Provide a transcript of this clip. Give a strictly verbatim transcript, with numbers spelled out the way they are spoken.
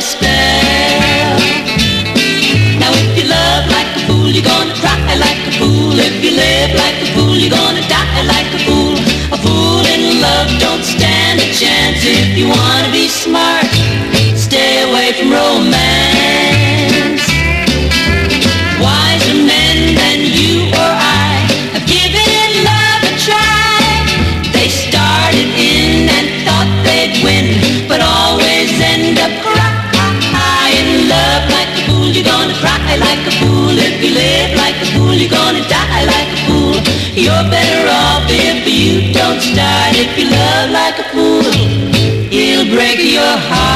spell. Now if you love like a fool, you're gonna cry like a fool. If you live like a fool, you're gonna die like a fool. A fool in love don't stand a chance. If you wanna be smart, stay away from romance. Wiser men than you or I have given love a try. They started in and thought they'd win, but always end up crying. Love like a fool, you're gonna cry like a fool. If you live like a fool, you're gonna die like a fool. You're better off if you don't start. If you love like a fool, it'll break your heart.